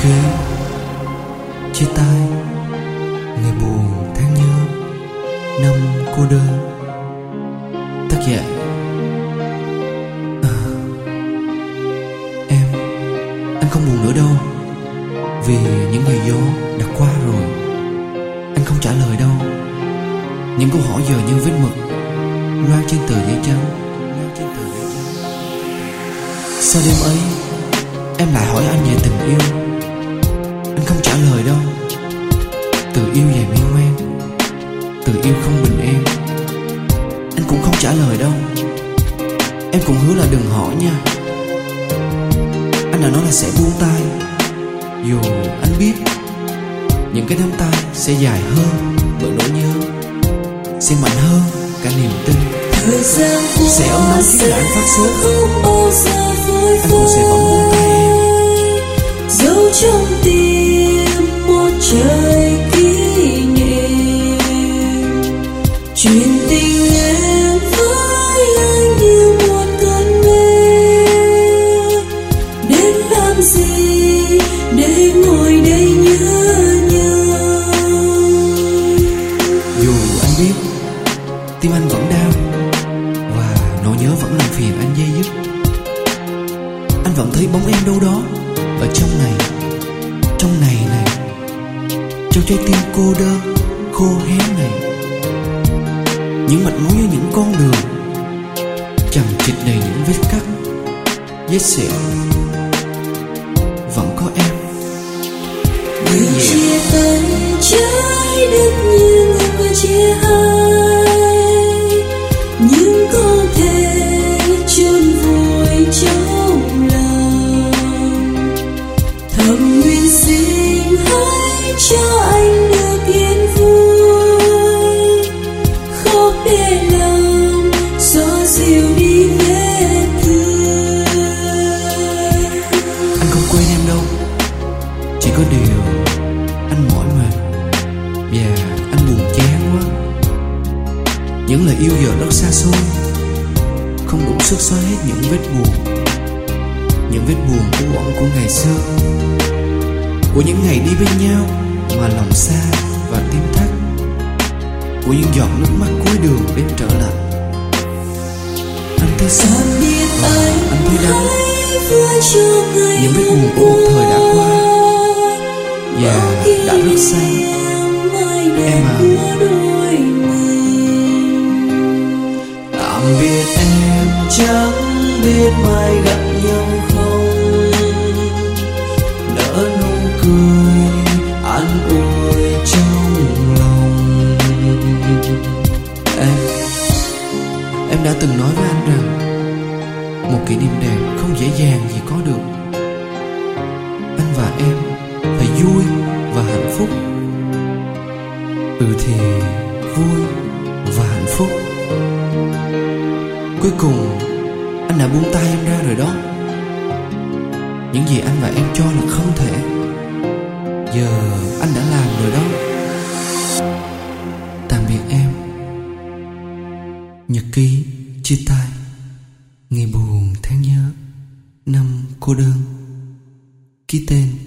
ký chia tay, ngày buồn tháng nhớ, năm cô đơn. Tác giả anh không buồn nữa đâu, vì những ngày gió đã qua rồi. Anh không trả lời đâu, những câu hỏi giờ như vết mực loa trên tờ giấy trắng. Sau đêm ấy em lại hỏi anh về tình yêu. Anh không trả lời đâu. Từ yêu dài miên man, từ yêu không bình yên, anh cũng không trả lời đâu. Em cũng hứa là đừng hỏi nha. Anh đã nói là sẽ buông tay, dù anh biết những cái nắm tay sẽ dài hơn, bởi nỗi nhớ sẽ mạnh hơn cả niềm tin. Sẽ ấm nóng khiến anh phát sốt, anh cũng sẽ vẫn buông tay em. Dấu trong tim một trời kỷ niệm, chuyện tình em với anh như một cơn mê. Đến làm gì để ngồi đây nhớ nhau? Dù anh biết tim anh vẫn đau và nỗi nhớ vẫn làm phiền anh dây dứt, anh vẫn thấy bóng em đâu đó ở trong này này, trong trái tim cô đơn khô héo này. Những mạch máu như những con đường chằng chịt đầy những vết cắt, vết sẹo, vẫn có em. Người chia tay trái đất như người chia hai, nhưng có thể chôn vùi trong lòng. Thầm nguyện xin hãy cho anh được yên vui, khóc để lòng xóa dịu đi vết thương. Anh không quên em đâu, chỉ có điều anh mỏi mệt và anh buồn chán quá. Những lời yêu giờ rất xa xôi, không đủ sức xóa hết những vết buồn, những vết buồn u uẩn của ngày xưa, của những ngày đi bên nhau mà lòng xa và tim thắt, của những giọt nước mắt cuối đường đến trở lạnh. Anh thấy xót và anh thấy đắng. Những vết buồn của một thời đã qua và đã rất xa. Em à, tạm biệt em, chẳng biết mai gặp nhau không. Nở nụ cười an ủi trong lòng. Em đã từng nói với anh rằng một kỷ niệm đẹp không dễ dàng gì có được. Anh và em phải vui và hạnh phúc. Thì vui và hạnh phúc. Cuối cùng anh đã buông tay em ra rồi đó. Những gì anh và em cho là không thể, giờ anh đã làm rồi đó. Tạm biệt em. Nhật ký chia tay, ngày buồn tháng nhớ, năm cô đơn. Ký tên